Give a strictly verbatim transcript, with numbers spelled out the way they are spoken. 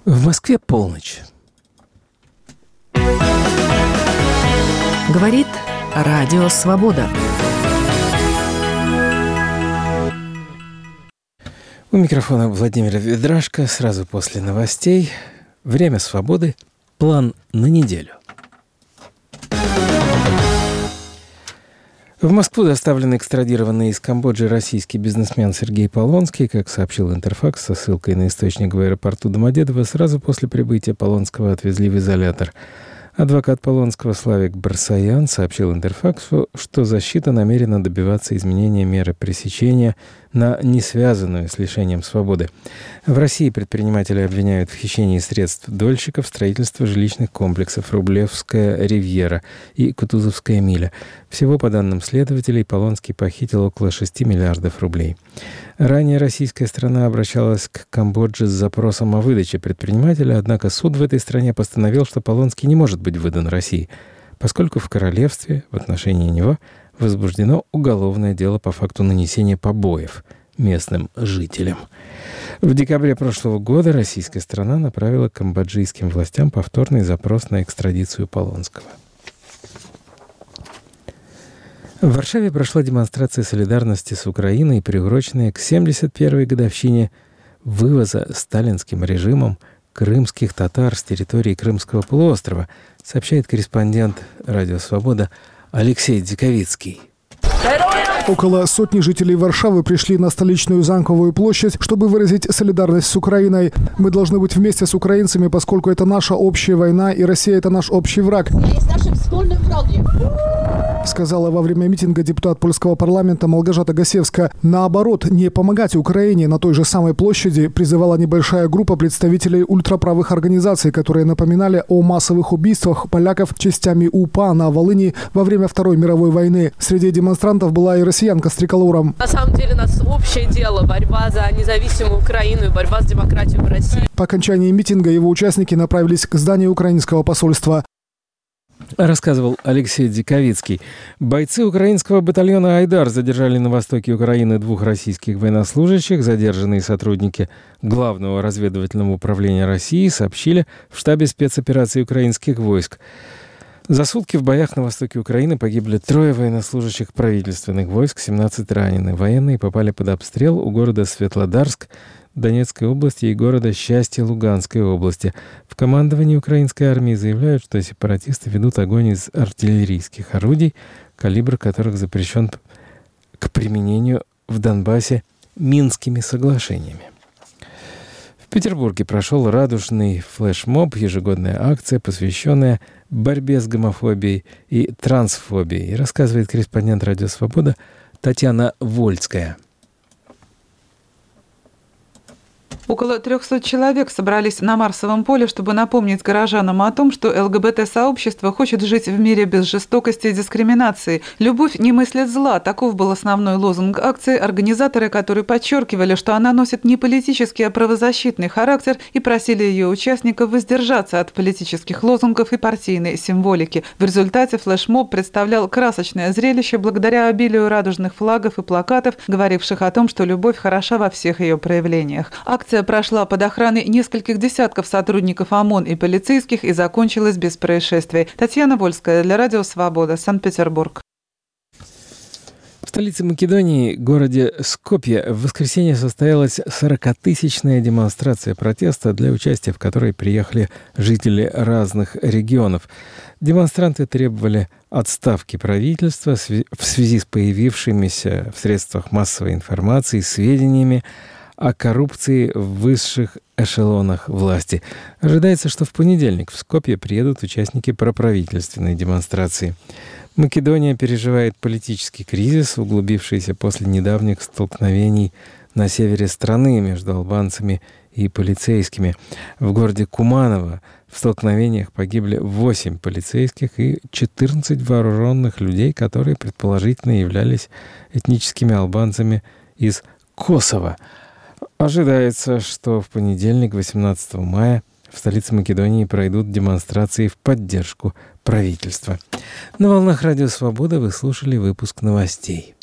В Москве полночь. Говорит Радио Свобода. У микрофона Владимир Ведрашко. Сразу после новостей. Время свободы. План на неделю. В Москву доставлен экстрадированный из Камбоджи российский бизнесмен Сергей Полонский. Как сообщил Интерфакс со ссылкой на источник в аэропорту Домодедово, сразу после прибытия Полонского отвезли в изолятор. Адвокат Полонского Славик Барсаян сообщил Интерфаксу, что защита намерена добиваться изменения меры пресечения на не связанную с лишением свободы. В России предприниматели обвиняют в хищении средств дольщиков строительства жилищных комплексов «Рублевская ривьера» и «Кутузовская миля». Всего, по данным следователей, Полонский похитил около шести миллиардов рублей. Ранее российская страна обращалась к Камбодже с запросом о выдаче предпринимателя, однако суд в этой стране постановил, что Полонский не может быть выдан России, поскольку в королевстве в отношении него возбуждено уголовное дело по факту нанесения побоев местным жителям. В декабре прошлого года российская страна направила камбоджийским властям повторный запрос на экстрадицию Полонского. В Варшаве прошла демонстрация солидарности с Украиной, приуроченная к семьдесят первой годовщине вывоза сталинским режимом крымских татар с территории Крымского полуострова, сообщает корреспондент «Радио Свобода» Алексей Диковицкий. Около сотни жителей Варшавы пришли на столичную Замковую площадь, чтобы выразить солидарность с Украиной. Мы должны быть вместе с украинцами, поскольку это наша общая война, и Россия – это наш общий враг, сказала во время митинга депутат польского парламента Малгожата Гасевска. Наоборот, не помогать Украине на той же самой площади призывала небольшая группа представителей ультраправых организаций, которые напоминали о массовых убийствах поляков частями УПА на Волыни во время Второй мировой войны. Среди демонстрантов была и россиянка с триколором. На самом деле у нас общее дело – борьба за независимую Украину и борьба за демократию в России. По окончании митинга его участники направились к зданию украинского посольства. Рассказывал Алексей Диковицкий. Бойцы украинского батальона «Айдар» задержали на востоке Украины двух российских военнослужащих. Задержанные сотрудники Главного разведывательного управления России сообщили в штабе спецопераций украинских войск. За сутки в боях на востоке Украины погибли трое военнослужащих правительственных войск, семнадцать ранены. Военные попали под обстрел у города Светлодарск Донецкой области и города Счастье Луганской области. В командовании украинской армии заявляют, что сепаратисты ведут огонь из артиллерийских орудий, калибр которых запрещен к применению в Донбассе Минскими соглашениями. В Петербурге прошел радужный флешмоб, ежегодная акция, посвященная борьбе с гомофобией и трансфобией, рассказывает корреспондент «Радио Свобода» Татьяна Вольская. Около трехсот человек собрались на Марсовом поле, чтобы напомнить горожанам о том, что ЛГБТ-сообщество хочет жить в мире без жестокости и дискриминации. «Любовь не мыслит зла» – таков был основной лозунг акции, организаторы которой подчеркивали, что она носит не политический, а правозащитный характер, и просили ее участников воздержаться от политических лозунгов и партийной символики. В результате флешмоб представлял красочное зрелище благодаря обилию радужных флагов и плакатов, говоривших о том, что любовь хороша во всех ее проявлениях. Акция прошла под охраной нескольких десятков сотрудников ОМОН и полицейских и закончилась без происшествий. Татьяна Вольская для Радио Свобода, Санкт-Петербург. В столице Македонии, городе Скопье, в воскресенье состоялась сорокатысячная демонстрация протеста, для участия в которой приехали жители разных регионов. Демонстранты требовали отставки правительства в связи с появившимися в средствах массовой информации сведениями о коррупции в высших эшелонах власти. Ожидается, что в понедельник в Скопье приедут участники проправительственной демонстрации. Македония переживает политический кризис, углубившийся после недавних столкновений на севере страны между албанцами и полицейскими. В городе Куманово в столкновениях погибли восемь полицейских и четырнадцать вооруженных людей, которые предположительно являлись этническими албанцами из Косово. Ожидается, что в понедельник, восемнадцатого мая, в столице Македонии пройдут демонстрации в поддержку правительства. На волнах Радио Свобода вы слушали выпуск новостей.